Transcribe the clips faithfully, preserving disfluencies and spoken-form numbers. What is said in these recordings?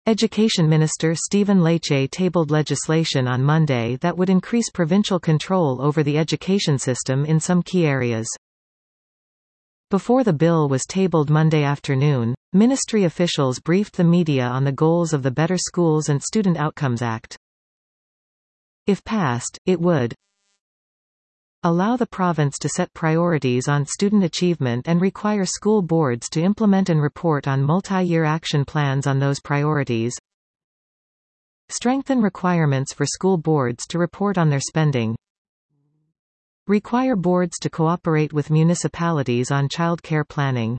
Education Minister Stephen Lecce tabled legislation on Monday that would increase provincial control over the education system in some key areas. Before the bill was tabled Monday afternoon, ministry officials briefed the media on the goals of the Better Schools and Student Outcomes Act. If passed, it would allow the province to set priorities on student achievement and require school boards to implement and report on multi-year action plans on those priorities. Strengthen requirements for school boards to report on their spending. Require boards to cooperate with municipalities on child care planning.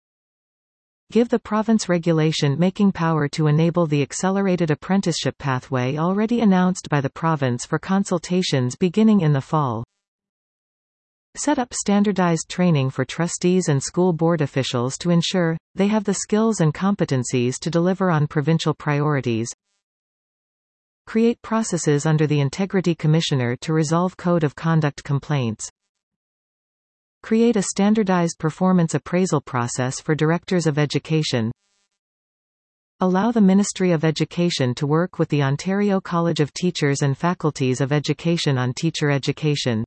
Give the province regulation-making power to enable the accelerated apprenticeship pathway already announced by the province for consultations beginning in the fall. Set up standardized training for trustees and school board officials to ensure they have the skills and competencies to deliver on provincial priorities. Create processes under the Integrity Commissioner to resolve code of conduct complaints. Create a standardized performance appraisal process for directors of education. Allow the Ministry of Education to work with the Ontario College of Teachers and Faculties of Education on teacher education.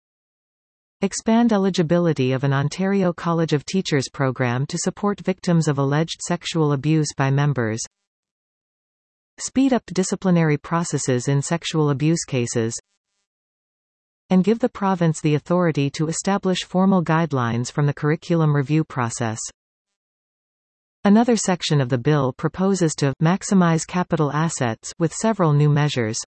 Expand eligibility of an Ontario College of Teachers program to support victims of alleged sexual abuse by members. Speed up disciplinary processes in sexual abuse cases. And give the province the authority to establish formal guidelines from the curriculum review process. Another section of the bill proposes to maximize capital assets with several new measures.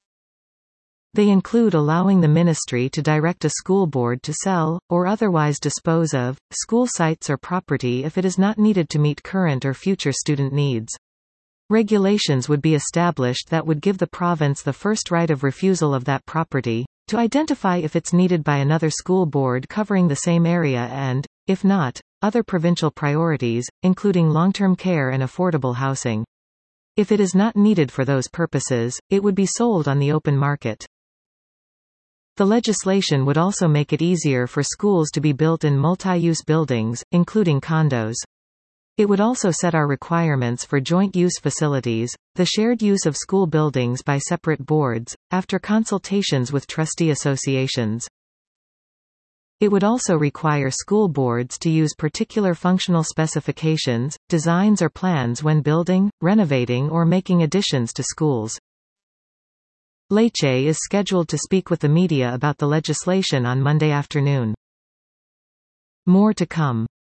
They include allowing the ministry to direct a school board to sell, or otherwise dispose of, school sites or property if it is not needed to meet current or future student needs. Regulations would be established that would give the province the first right of refusal of that property, to identify if it's needed by another school board covering the same area and, if not, other provincial priorities, including long-term care and affordable housing. If it is not needed for those purposes, it would be sold on the open market. The legislation would also make it easier for schools to be built in multi-use buildings, including condos. It would also set our requirements for joint-use facilities, the shared use of school buildings by separate boards, after consultations with trustee associations. It would also require school boards to use particular functional specifications, designs or plans when building, renovating or making additions to schools. Lecce is scheduled to speak with the media about the legislation on Monday afternoon. More to come.